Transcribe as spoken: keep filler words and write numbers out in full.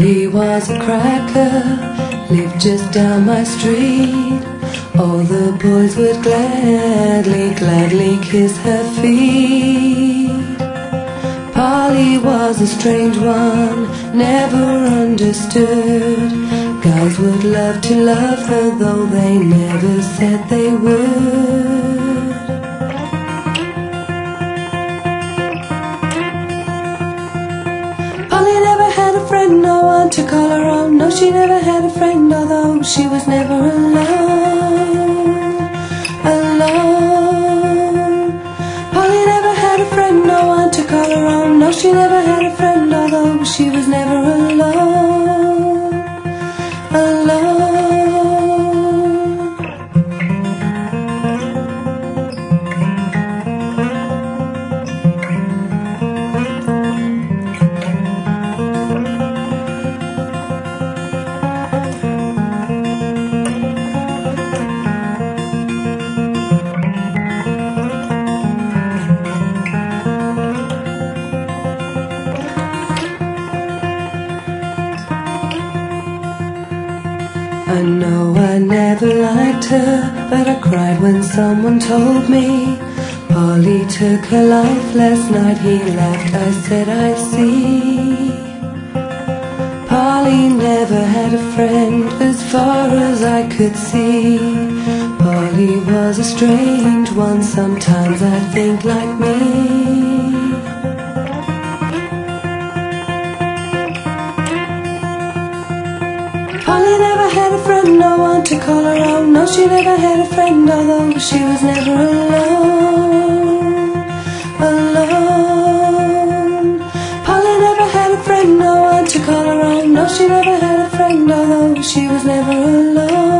Polly was a cracker, lived just down my street. All the boys would gladly, gladly kiss her feet. Polly was a strange one, never understood. Guys would love to love her, though they never said they would. Polly never had a friend, no one to call her own. No, she never had a friend, although she was never alone. Alone. Polly never had a friend, no one to call her own. No, she never had a friend, although she was never alone. Alone. I know I never liked her, but I cried when someone told me Polly took her life last night. He laughed, I said I see. Polly never had a friend as far as I could see. Polly was a strange one, sometimes I think like me. Polly never had a friend, no one to call her own. No, she never had a friend, although she was never alone. Alone. Polly never had a friend, no one to call her own. No, she never had a friend, although she was never alone.